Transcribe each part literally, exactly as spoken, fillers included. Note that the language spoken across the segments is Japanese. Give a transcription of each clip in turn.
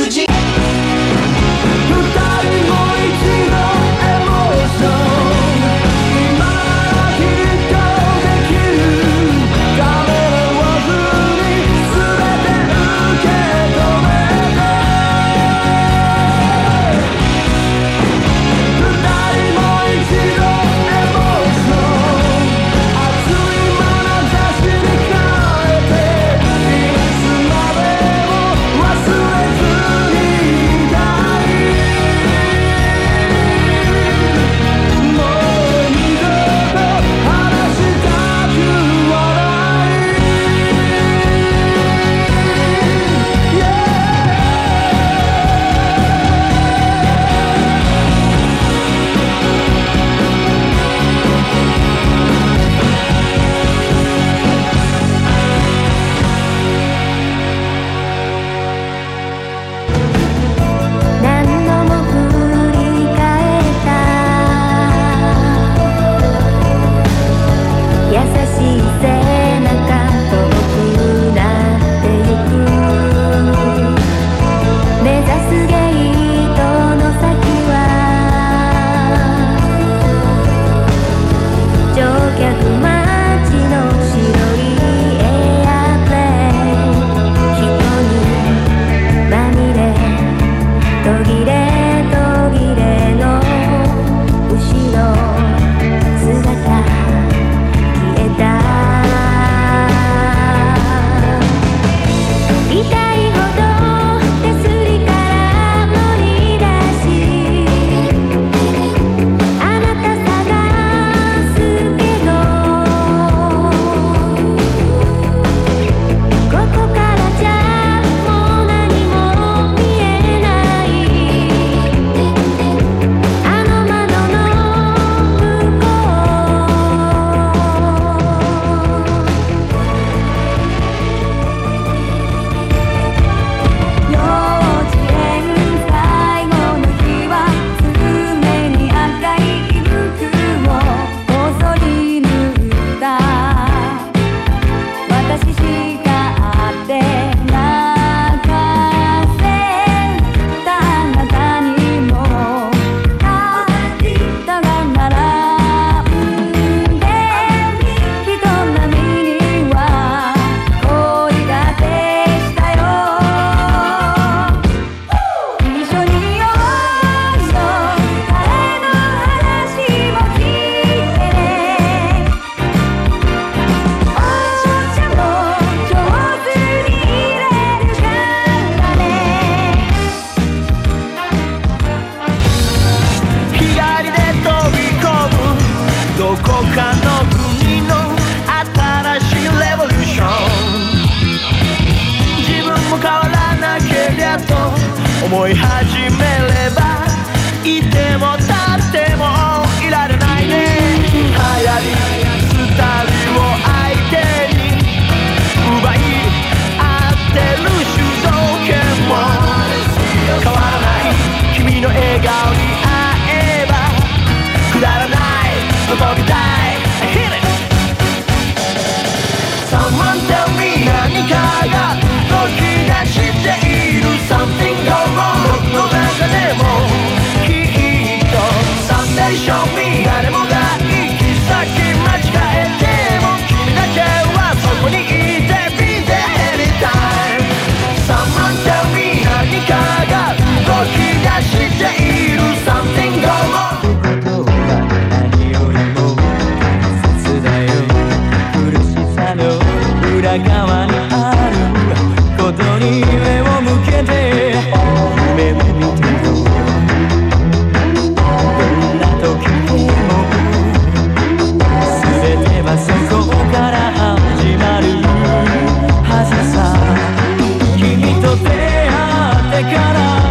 人二人も一度エモーション今きっとできるためらわずに全て受け止めて二人も一度エモーション熱い眼差しに変えていつまでも忘れずにいたいもう二度と話したくはない Yeah 何度も振り返った優しい背中遠くなってゆく目指すゲートの先は乗客待ちの白いエアプレイン人にまみれ途切れ途切れの後ろ姿消えた痛いほど手すりから乗り出しあなた探すけどここからじゃもう何も見えないあの窓の向こう幼稚園最後の日は爪に赤い服をこそり塗った私しか会って泣かせたあなたにもたが並んで人並みには恋がでしたよ一緒に夜の彼の話も聞いてねお茶も上手に入れるからね左で飛び込むどこかの国の新しいレボリューション自分も変わらなけりゃと思い始めればいても立ってもいられないね流行りスタイルを相手に奪い合ってる主導権も変わらない君の笑顔に会えばくだらない飛びたい Hit it Someone tell me 何かが動き出している Something go wrong 僕の中でもきっと Someday show me 誰もが行き先間違えても君だけはそこにいて Be there anytime Someone tell me 何かが動き出している Something go wrong ことは何よりも大切だよ苦しさの裏側にあることに目を向けて夢を見てよどんな時でも全てはそこから始まるはずさ君と出会ってから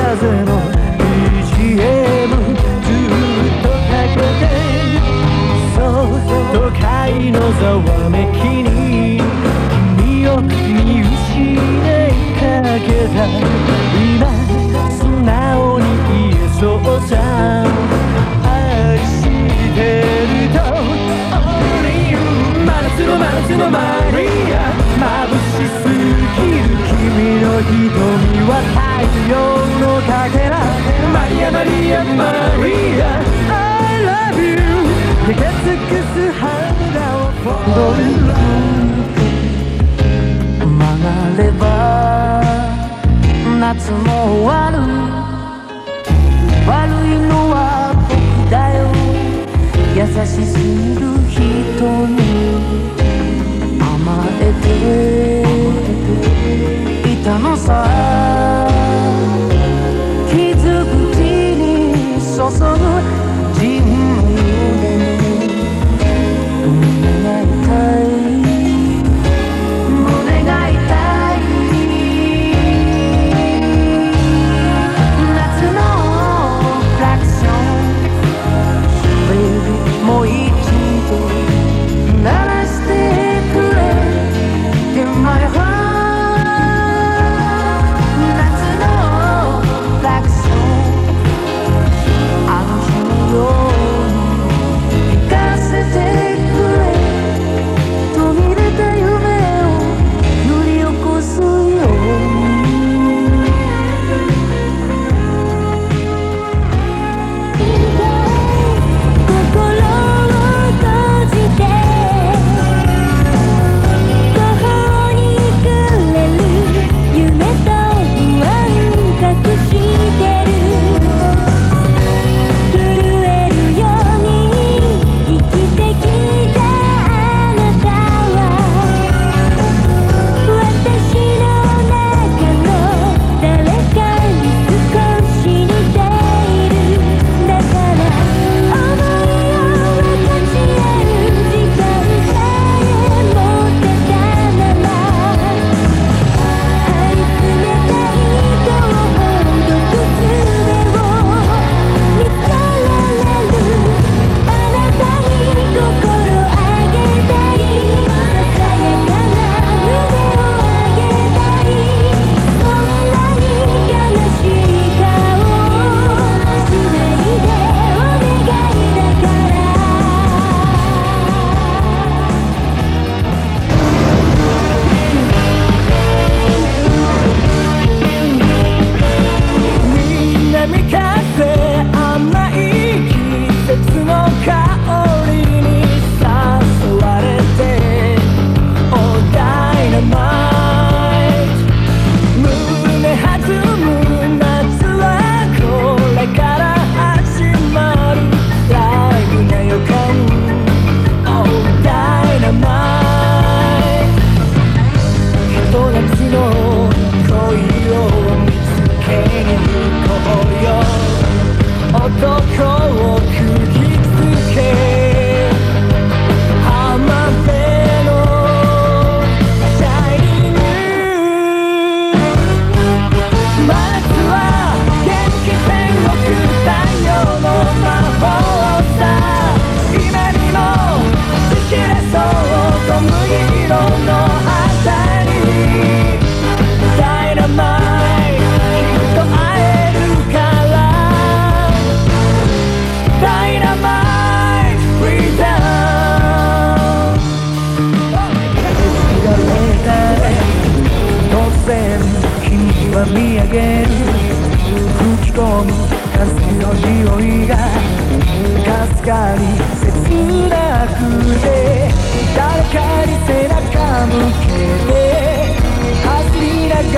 風の ビージーエム ずっとかけて、そう都会のざわめきに君を見失いかけた。今素直に言えそうさ、愛してると Only you 真夏の真夏のマリア、眩しすぎる君の瞳は太陽のかけら。マリアマリアマリア I love you 焼け尽くす肌を踊る曲がれば夏も終わる。悪いのは僕だよ、優しすぎる人に甘えていたのさ。気づくうちに注ぐ人類胸が痛い胸が痛い。夏のクラクション Baby もう一度鳴らしてくれ In my heart 夏のクラクションあの日のように聞かせてくれ。途切れた夢を揺り起こすように心を閉じて途方に暮れる夢と不安隠してる。震えるように生きてきたあなたは私の中の誰かに少し似ている。だから想いを分かち合う時間さえ持ってたなら、張り詰めた糸をほどく術を見つけられる。あなたに心あげたい、ささやかな胸をあげたい。そんなに悲しい顔しないでお願いだから。南風甘い季節の香りに誘われて Oh Dynamite 胸弾む夏はこれから始まる。ライブな予感 Oh Dynamite ひと夏の恋を見つけに行こうよ。男を釘付け浜辺のシャイニング。真夏は元気天国太陽の魔法さ。今にもちぎれそう小麦色の朝にダイナマイトきっと会えるからダイナマイトフリーダウン。突然君は見上げる吹き込む風の匂いがかすかに切なくて誰かに背中向けて走りなが